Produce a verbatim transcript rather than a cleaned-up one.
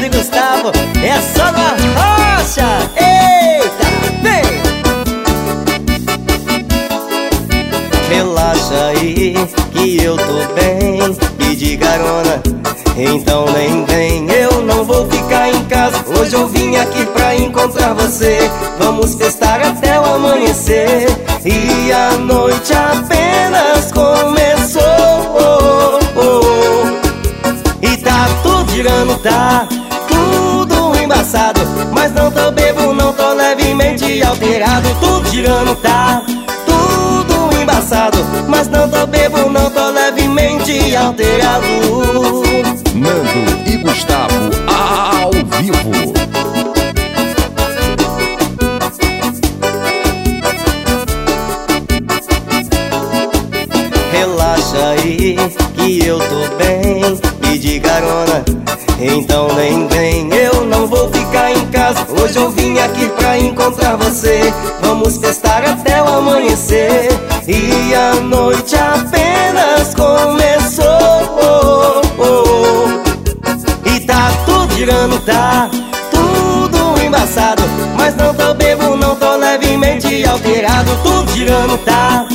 Nando e Gustavo, é só na rocha. Eita, vem! Relaxa aí, que eu tô bem. Pedi carona, então nem vem. Eu não vou ficar em casa, hoje eu vim aqui pra encontrar você. Vamos festar até o amanhecer, e a noite apenas começou. E tá tudo girando, tá tudo embaçado, mas não tô bebo, não tô levemente alterado. Tudo girando, tá tudo embaçado, mas não tô bebo, não tô levemente alterado. Nando e Gustavo ao vivo. Relaxa aí, que eu tô bem. Pedi carona, então nem vem. Eu não vou ficar em casa, hoje eu vim aqui pra encontrar você. Vamos festar até o amanhecer, e a noite apenas começou. E tá tudo girando, tá tudo embaçado, mas não tô bebo, não tô levemente alterado. Tudo girando, tá